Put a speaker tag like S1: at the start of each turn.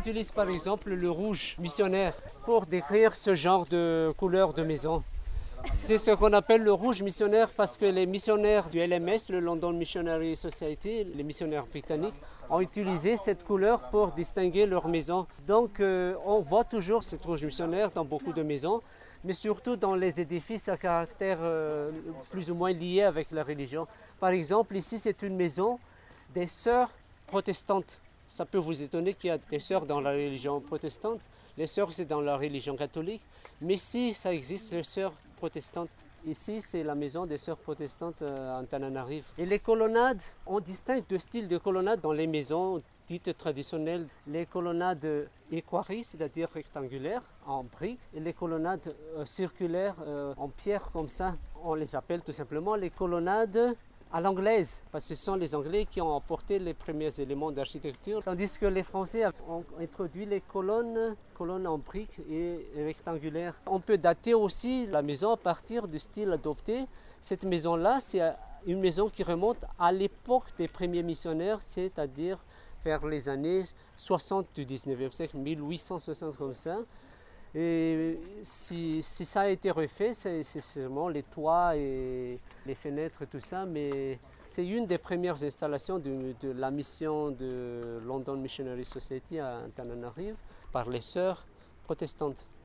S1: utilise par exemple le rouge missionnaire pour décrire ce genre de couleur de maison. C'est ce qu'on appelle le rouge missionnaire parce que les missionnaires du LMS, le London Missionary Society, les missionnaires britanniques, ont utilisé cette couleur pour distinguer leurs maisons. Donc on voit toujours cette rouge missionnaire dans beaucoup de maisons, mais surtout dans les édifices à caractère plus ou moins lié avec la religion. Par exemple, ici c'est une maison des sœurs protestantes. Ça peut vous étonner qu'il y a des sœurs dans la religion protestante. Les sœurs, c'est dans la religion catholique. Mais si ça existe, les sœurs protestantes. Ici, c'est la maison des sœurs protestantes à Antananarive. Et les colonnades, on distingue deux styles de colonnades dans les maisons dites traditionnelles. Les colonnades equarries, c'est-à-dire rectangulaires, en briques, et les colonnades circulaires en pierre comme ça. On les appelle tout simplement les colonnades à l'anglaise, parce que ce sont les Anglais qui ont apporté les premiers éléments d'architecture, tandis que les Français ont introduit les colonnes en briques et rectangulaires. On peut dater aussi la maison à partir du style adopté. Cette maison-là, c'est une maison qui remonte à l'époque des premiers missionnaires, c'est-à-dire vers les années 60 du 19e siècle, 1860 comme ça. Et si ça a été refait, c'est seulement les toits et les fenêtres et tout ça, mais c'est une des premières installations de la mission de London Missionary Society à Antananarive par les sœurs protestantes.